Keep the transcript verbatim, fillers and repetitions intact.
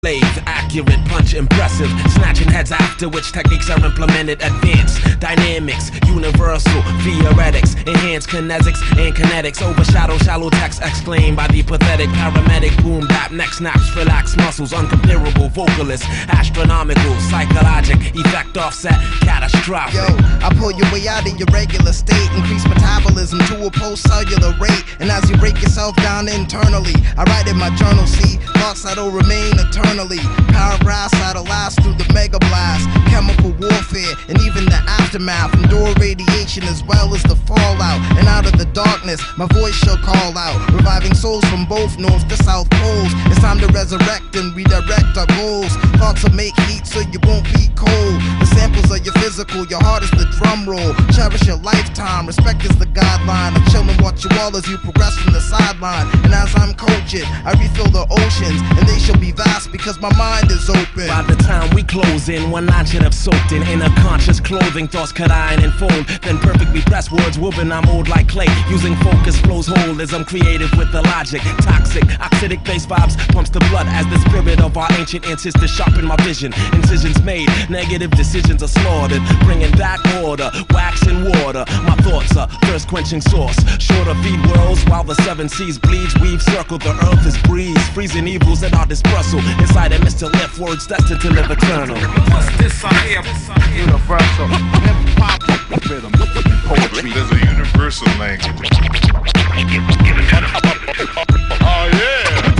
Accurate, punch, impressive. Snatching heads after which techniques are implemented. Advanced, dynamics, universal, theoretics. Enhanced kinetics and kinetics. Overshadow shallow text exclaimed by the pathetic paramedic. Boom bap, neck snaps, relax muscles. Uncomparable vocalist. Astronomical, psychologic. Effect offset, catastrophic. Yo, I pull your way out of your regular state. Increase metabolism to a post-cellular rate. And as you break yourself down internally, I write in my journal, see, thoughts that'll remain eternally. Paragraphs that'll last through the mega blast. Chemical warfare and even the aftermath. Endure radiation as well as the fallout. And out of the darkness, my voice shall call out. Reviving souls from both north to south poles. It's time to resurrect and redirect our goals. Thoughts will make heat so you won't be cold. The samples are your physical, your heart is the drum roll. Cherish your lifetime, respect is the guideline. I chill and watch you all as you progress from the sideline. And as I'm coaching, I refill the oceans, and they shall be vast because my mind is open. By the time we close in, one line should have soaked in inner conscious clothing. Thoughts cut iron and foam, then perfectly pressed words woven. I mold like clay, using focus flows whole as I'm creative with the logic. Toxic, oxidic bass vibes pumps the blood as the spirit of our ancient ancestors sharpen my vision. Incisions made, negative decisions are slaughtered, bringing back order, wax and water. My thoughts are thirst quenching source. Shorter feed worlds while the seven seas bleeds. We've circled the earth as breeze, freezing evils at our dispersal. Inside a Mister Lift, words destined to live eternal. What's this I hear? Universal hip-hop rhythm, poetry. There's a universal language. Oh yeah!